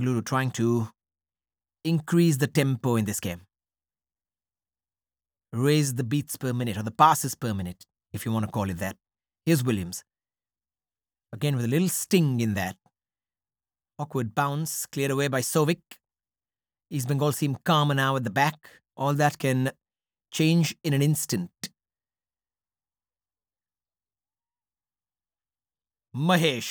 Bengaluru trying to increase the tempo in this game. Raise the beats per minute or the passes per minute, if you want to call it that. Here's Williams. Again with a little sting in that. Awkward bounce, cleared away by Sovic. East Bengal seem calmer now at the back. All that can change in an instant. Mahesh